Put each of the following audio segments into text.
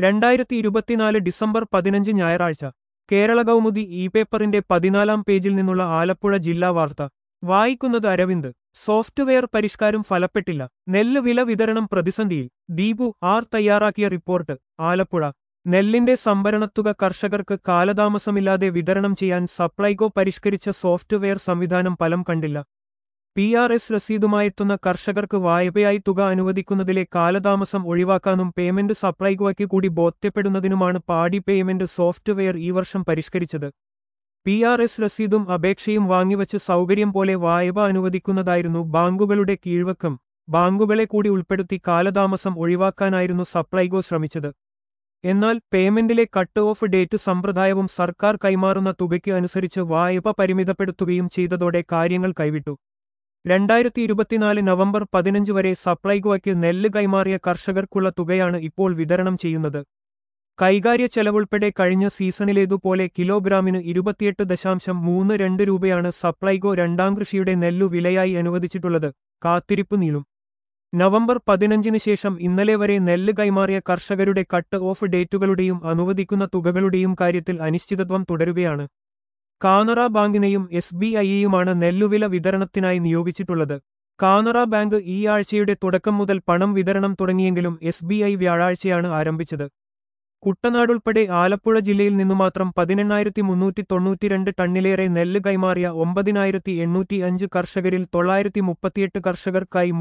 2024 December 15 ഞായറാഴ്ച Kerala Kaumudi E പേപ്പറിന്റെ 14-ാം പേജിൽ നിന്നുള്ള ആലപ്പുഴ ജില്ലാ വാർത്ത വായിക്കുന്നത് അരവിന്ദ്. സോഫ്റ്റ്വെയർ പരിഷ്കാരം ഫലപ്പെട്ടില്ല. നെല്ല് വില വിതരണം പ്രതിസന്ധിയിൽ. ദീപു ആർ തയ്യാറാക്കിയ റിപ്പോർട്ട്. ആലപ്പുഴ. നെല്ലിന്റെ സംഭരണത്തുക കർഷകർക്ക് കാലതാമസമില്ലാതെ വിതരണം ചെയ്യാൻ സപ്ലൈകോ പരിഷ്കരിച്ച സോഫ്റ്റ്വെയർ സംവിധാനം ഫലം കണ്ടില്ല. PRS രസീതുമായെത്തുന്ന കർഷകർക്ക് വായ്പയായി തുക അനുവദിക്കുന്നതിലെ കാലതാമസം ഒഴിവാക്കാനും പേയ്മെന്റ് സപ്ലൈകോയ്ക്ക് കൂടി ബോധ്യപ്പെടുന്നതിനുമാണ് പാഡി പേയ്മെന്റ് സോഫ്റ്റ്വെയർ ഈ വർഷം പരിഷ്കരിച്ചത്. PRS രസീതും അപേക്ഷയും വാങ്ങിവച്ച് സൗകര്യം പോലെ വായ്പ അനുവദിക്കുന്നതായിരുന്നു ബാങ്കുകളുടെ കീഴ്വക്കം. ബാങ്കുകളെ കൂടി ഉൾപ്പെടുത്തി കാലതാമസം ഒഴിവാക്കാനായിരുന്നു സപ്ലൈകോ ശ്രമിച്ചത്. എന്നാൽ പേയ്മെന്റിലെ കട്ട് ഓഫ് ഡേറ്റ് സമ്പ്രദായവും സർക്കാർ കൈമാറുന്ന തുകയ്ക്ക് അനുസരിച്ച് വായ്പ പരിമിതപ്പെടുത്തുകയും ചെയ്തതോടെ കാര്യങ്ങൾ കൈവിട്ടു. 2024 നവംബർ 15 വരെ സപ്ലൈകോയ്ക്ക് നെല്ല് കൈമാറിയ കർഷകർക്കുള്ള തുകയാണ് ഇപ്പോൾ വിതരണം ചെയ്യുന്നത്. കൈകാര്യ ചെലവുൾപ്പെടെ കഴിഞ്ഞ സീസണിലേതുപോലെ കിലോഗ്രാമിന് 28.32 രൂപയാണ് സപ്ലൈകോ രണ്ടാം കൃഷിയുടെ നെല്ലു വിലയായി അനുവദിച്ചിട്ടുള്ളത്. കാത്തിരിപ്പ് നീളും. നവംബർ 15 ശേഷം ഇന്നലെ വരെ നെല്ല് കൈമാറിയ കർഷകരുടെ കട്ട് ഓഫ് ഡേറ്റുകളുടെയും അനുവദിക്കുന്ന തുകകളുടെയും കാര്യത്തിൽ അനിശ്ചിതത്വം തുടരുകയാണ്. കാനറ ബാങ്കിനെയും SBIയെയുമാണ് നെല്ലുവില വിതരണത്തിനായി നിയോഗിച്ചിട്ടുള്ളത്. കാനറ ബാങ്ക് ഈ ആഴ്ചയുടെ തുടക്കം മുതൽ പണം വിതരണം തുടങ്ങിയെങ്കിലും SBI വ്യാഴാഴ്ചയാണ് ആരംഭിച്ചത്. കുട്ടനാടുൾപ്പെടെ ആലപ്പുഴ ജില്ലയിൽ നിന്നുമാത്രം 18,392 ടണ്ണിലേറെ നെല്ല് കൈമാറിയ 9,805 കർഷകരിൽ 938 കർഷകർക്കായി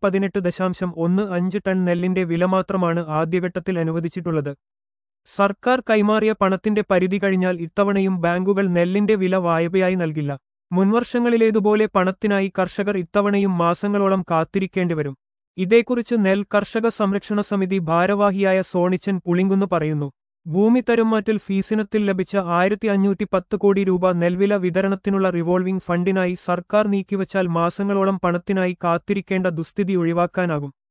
318.15 ടൺ നെല്ലിന്റെ വില മാത്രമാണ് ആദ്യഘട്ടത്തിൽ അനുവദിച്ചിട്ടുള്ളത്. സർക്കാർ കൈമാറിയ പണത്തിന്റെ പരിധി കഴിഞ്ഞാൽ ഇത്തവണയും ബാങ്കുകൾ നെല്ലിന്റെ വില വായ്പയായി നൽകില്ല. മുൻവർഷങ്ങളിലേതുപോലെ പണത്തിനായി കർഷകർ ഇത്തവണയും മാസങ്ങളോളം കാത്തിരിക്കേണ്ടിവരും. ഇതേക്കുറിച്ച് നെൽ കർഷക സംരക്ഷണ സമിതി ഭാരവാഹിയായ സോണിച്ചൻ പുളിങ്കുന്ന് പറയുന്നു. ഭൂമി തരംമാറ്റൽ ഫീസിനത്തിൽ ലഭിച്ച 1,510 കോടി രൂപ നെൽവില വിതരണത്തിനുള്ള റിവോൾവിംഗ് ഫണ്ടിനായി സർക്കാർ നീക്കിവച്ചാൽ മാസങ്ങളോളം പണത്തിനായി കാത്തിരിക്കേണ്ട ദുസ്ഥിതി ഒഴിവാക്കാനാകും.